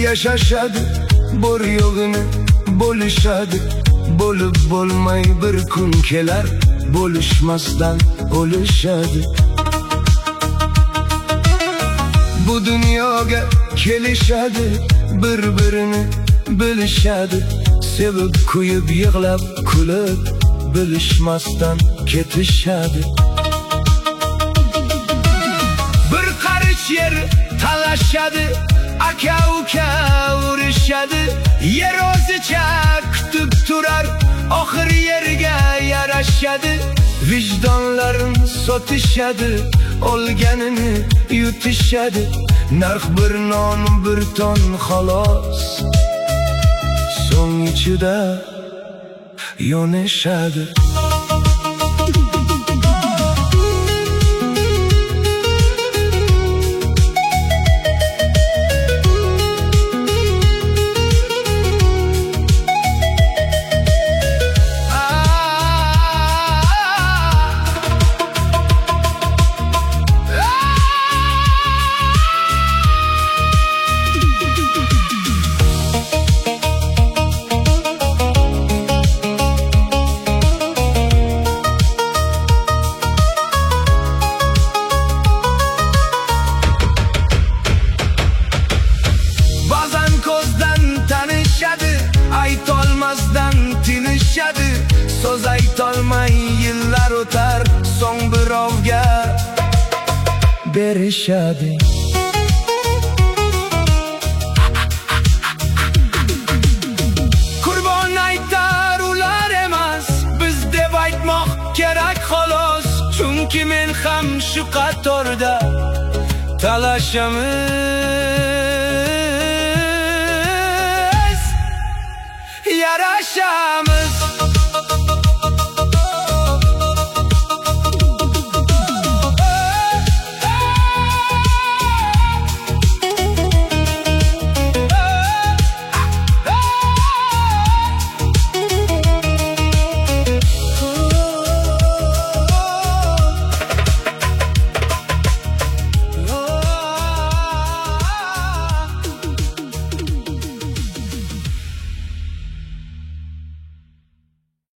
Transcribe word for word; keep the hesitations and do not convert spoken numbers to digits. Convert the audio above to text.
yashashadi, bor yo'g'ini bo'lishadi. Bo'lib bo'lmay bir kun kelar, bo'lishmasdan o'lishadi. Bu dunyoga kelishadi, bir-birini bilishadi. Sevib kuyib yig'lab kulib, bilishmasdan ketishadi. Bir qarich yer talashadi, aka uka urishadi. Yer o'zicha kutib turar, oxir yerga yarashadi. Vijdonlarin sotishadi, olganini yutishadi. Narx bir non bir ton xolos, so'ng ichida yonishadi. Aytolmasdan tinishadi, so'z aytolmay yillar o'tar, so'ng birovga berishadi. Qurbon aytar ular emas, biz deb aytmoq kerak xolos. Chunki men ham shu qatorda talashamiz, yarashamiz.